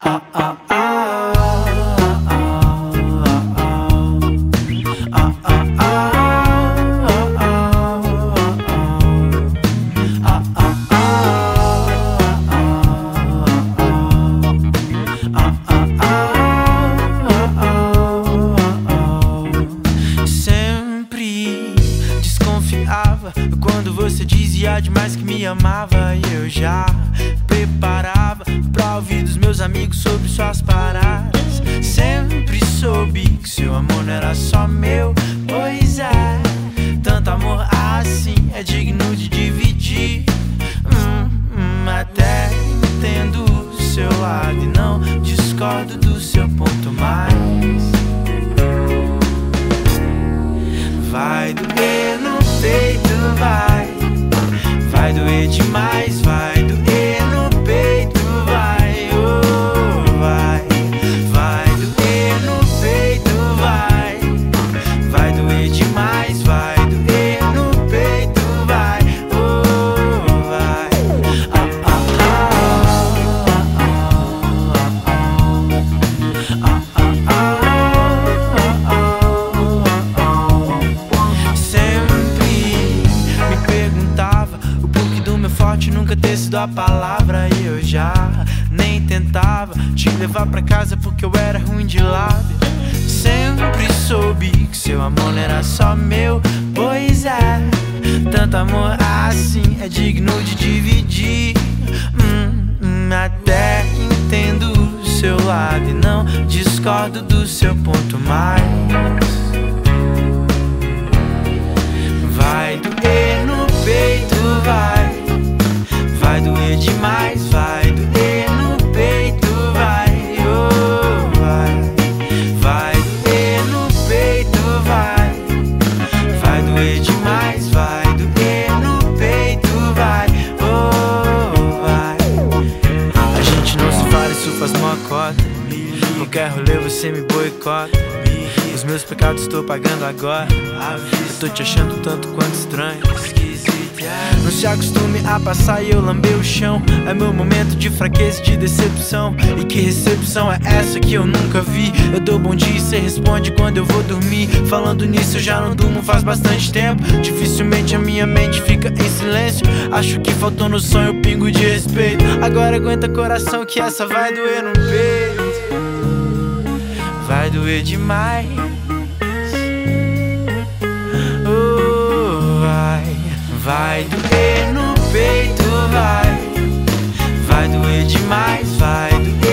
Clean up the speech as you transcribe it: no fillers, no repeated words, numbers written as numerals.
Sempre desconfiava quando você dizia demais que me amava, e eu já preparava pra ouvir dos meus amigos sobre suas paradas. Sempre soube que seu amor não era só meu, pois é, tanto amor assim é digno de dividir. Até entendo o seu lado e não discordo do seu ponto, mas vai doer no peito, vai doer demais, vai doer no peito, vai doer no peito, vai doer demais, vai doer no peito, vai. Nunca ter sido a palavra, e eu já nem tentava te levar pra casa porque eu era ruim de lábia. Sempre soube que seu amor não era só meu, pois é, tanto amor assim é digno de dividir. Até entendo o seu lado e não discordo do seu ponto, mas vai doer no peito, vai doer demais, vai doer no peito, vai doer no peito, vai doer demais, vai doer no peito, vai. A gente não se fala, isso faz uma cota. Qualquer rolê você me boicota. Os meus pecados estou pagando agora. Eu tô te achando tanto quanto estranho. Não se acostume a passar e eu lamber o chão. É meu momento de fraqueza e de decepção. E que recepção é essa que eu nunca vi? Eu dou bom dia e cê responde quando eu vou dormir. Falando nisso eu já não durmo faz bastante tempo. Dificilmente a minha mente fica em silêncio. Acho que faltou no sonho um pingo de respeito. Agora aguenta coração que essa vai doer no peito. Vai doer demais. Vai doer no peito, vai doer demais, vai doer.